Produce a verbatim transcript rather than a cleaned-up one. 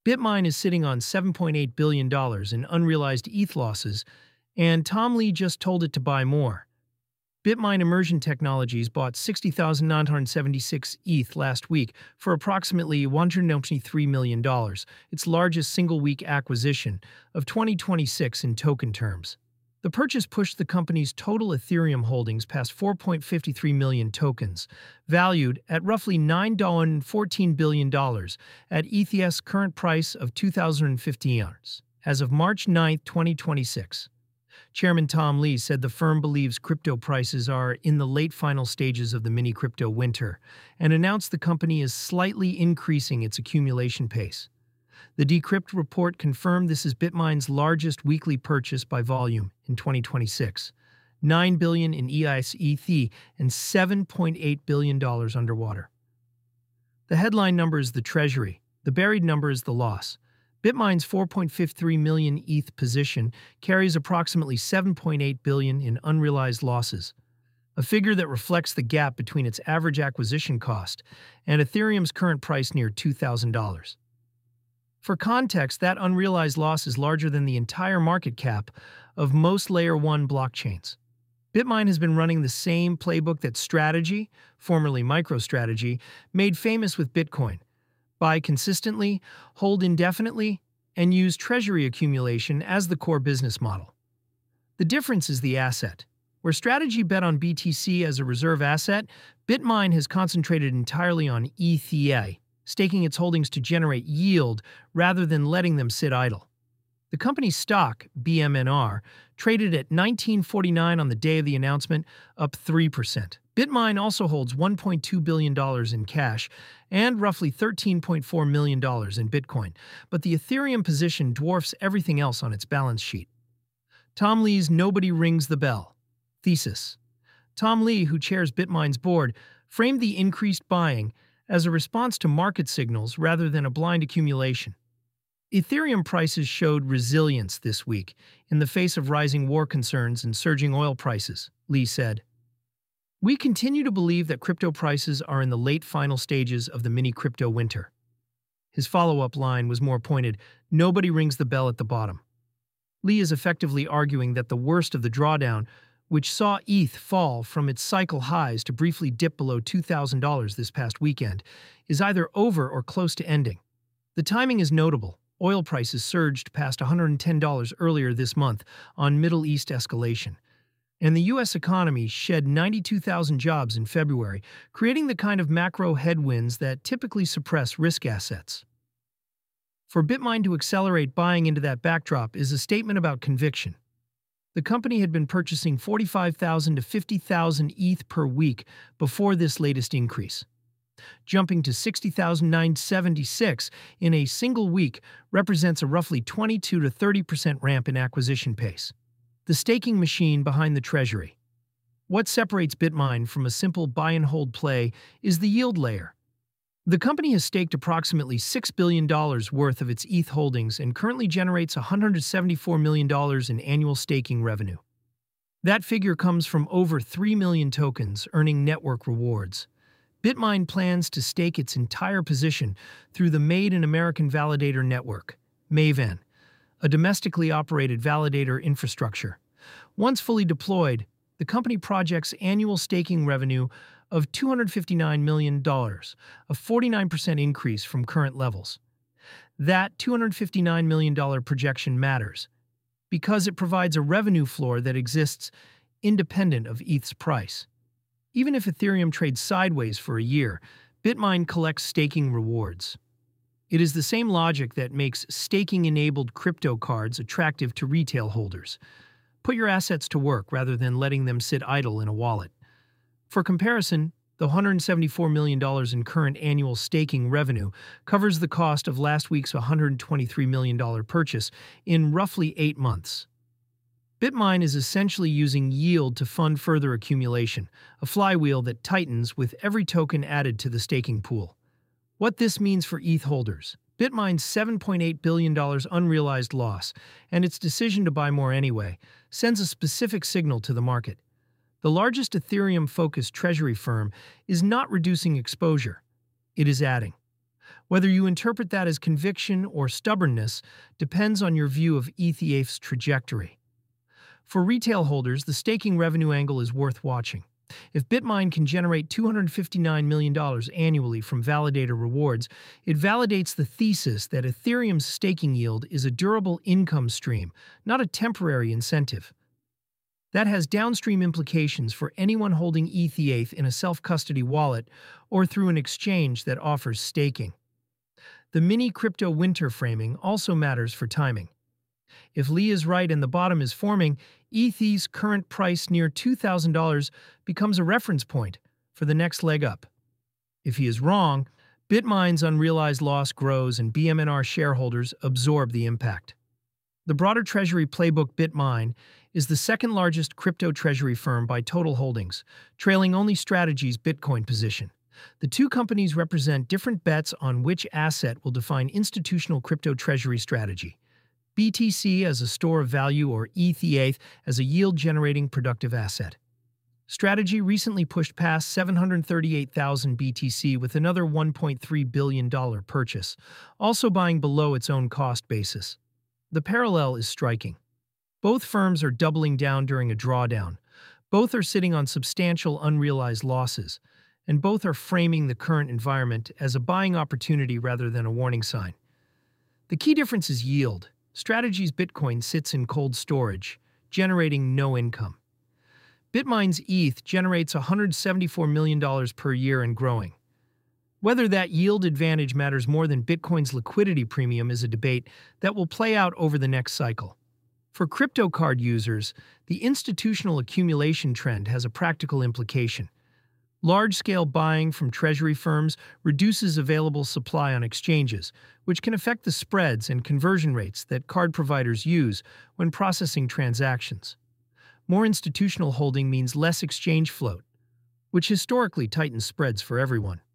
BitMine is sitting on seven point eight billion dollars in unrealized E T H losses, and Tom Lee just told it to buy more. BitMine Immersion Technologies bought sixty thousand nine hundred seventy-six E T H last week for approximately one hundred ninety-three million dollars, its largest single-week acquisition of twenty twenty-six in token terms. The purchase pushed the company's total Ethereum holdings past four point five three million tokens, valued at roughly nine point one four billion dollars at E T H's current price of two thousand fifty dollars, as of March ninth, twenty twenty-six. Chairman Tom Lee said the firm believes crypto prices are in the late final stages of the mini-crypto winter, and announced the company is slightly increasing its accumulation pace. The Decrypt report confirmed this is BitMine's largest weekly purchase by volume in twenty twenty-six, nine billion dollars in E I S E T H and seven point eight billion dollars underwater. The headline number is the treasury, the buried number is the loss. BitMine's four point five three million E T H position carries approximately seven point eight billion dollars in unrealized losses, a figure that reflects the gap between its average acquisition cost and Ethereum's current price near two thousand dollars. For context, that unrealized loss is larger than the entire market cap of most Layer one blockchains. BitMine has been running the same playbook that Strategy, formerly MicroStrategy, made famous with Bitcoin: buy consistently, hold indefinitely, and use treasury accumulation as the core business model. The difference is the asset. Where Strategy bet on B T C as a reserve asset, BitMine has concentrated entirely on E T H, staking its holdings to generate yield rather than letting them sit idle. The company's stock, B M N R, traded at nineteen forty-nine on the day of the announcement, up three percent. BitMine also holds one point two billion dollars in cash and roughly thirteen point four million dollars in Bitcoin, but the Ethereum position dwarfs everything else on its balance sheet. Tom Lee's Nobody Rings the Bell thesis. Tom Lee, who chairs BitMine's board, framed the increased buying as a response to market signals rather than a blind accumulation. Ethereum prices showed resilience this week in the face of rising war concerns and surging oil prices, Lee said. We continue to believe that crypto prices are in the late final stages of the mini-crypto winter. His follow-up line was more pointed: nobody rings the bell at the bottom. Lee is effectively arguing that the worst of the drawdown, which saw E T H fall from its cycle highs to briefly dip below two thousand dollars this past weekend, is either over or close to ending. The timing is notable. Oil prices surged past one hundred ten dollars earlier this month on Middle East escalation, and the U S economy shed ninety-two thousand jobs in February, creating the kind of macro headwinds that typically suppress risk assets. For BitMine to accelerate buying into that backdrop is a statement about conviction. The company had been purchasing forty-five thousand to fifty thousand E T H per week before this latest increase. Jumping to sixty thousand nine hundred seventy-six in a single week represents a roughly twenty-two to thirty percent ramp in acquisition pace. The staking machine behind the treasury. What separates BitMine from a simple buy-and-hold play is the yield layer. The company has staked approximately six billion dollars worth of its E T H holdings and currently generates one hundred seventy-four million dollars in annual staking revenue. That figure comes from over three million tokens earning network rewards. BitMine plans to stake its entire position through the Made in American Validator Network, Maven, a domestically operated validator infrastructure. Once fully deployed, the company projects annual staking revenue of two hundred fifty-nine million dollars, a forty-nine percent increase from current levels. That two hundred fifty-nine million dollars projection matters because it provides a revenue floor that exists independent of E T H's price. Even if Ethereum trades sideways for a year, BitMine collects staking rewards. It is the same logic that makes staking-enabled crypto cards attractive to retail holders. Put your assets to work rather than letting them sit idle in a wallet. For comparison, the one hundred seventy-four million dollars in current annual staking revenue covers the cost of last week's one hundred twenty-three million dollars purchase in roughly eight months. BitMine is essentially using yield to fund further accumulation, a flywheel that tightens with every token added to the staking pool. What this means for E T H holders: BitMine's seven point eight billion dollars unrealized loss, and its decision to buy more anyway, sends a specific signal to the market. The largest Ethereum-focused treasury firm is not reducing exposure, it is adding. Whether you interpret that as conviction or stubbornness depends on your view of E T H's trajectory. For retail holders, the staking revenue angle is worth watching. If BitMine can generate two hundred fifty-nine million dollars annually from validator rewards, it validates the thesis that Ethereum's staking yield is a durable income stream, not a temporary incentive. That has downstream implications for anyone holding E T H in a self-custody wallet or through an exchange that offers staking. The mini crypto winter framing also matters for timing. If Lee is right and the bottom is forming, E T H's current price near two thousand dollars becomes a reference point for the next leg up. If he is wrong, BitMine's unrealized loss grows and B M N R shareholders absorb the impact. The broader treasury playbook BitMine is the second largest crypto treasury firm by total holdings, trailing only Strategy's Bitcoin position. The two companies represent different bets on which asset will define institutional crypto treasury strategy. B T C as a store of value or E T H as a yield-generating productive asset. Strategy recently pushed past seven hundred thirty-eight thousand B T C with another one point three billion dollars purchase, also buying below its own cost basis. The parallel is striking. Both firms are doubling down during a drawdown. Both are sitting on substantial unrealized losses, and both are framing the current environment as a buying opportunity rather than a warning sign. The key difference is yield. Strategy's Bitcoin sits in cold storage, generating no income. BitMine's E T H generates one hundred seventy-four million dollars per year and growing. Whether that yield advantage matters more than Bitcoin's liquidity premium is a debate that will play out over the next cycle. For crypto card users, the institutional accumulation trend has a practical implication. Large-scale buying from treasury firms reduces available supply on exchanges, which can affect the spreads and conversion rates that card providers use when processing transactions. More institutional holding means less exchange float, which historically tightens spreads for everyone.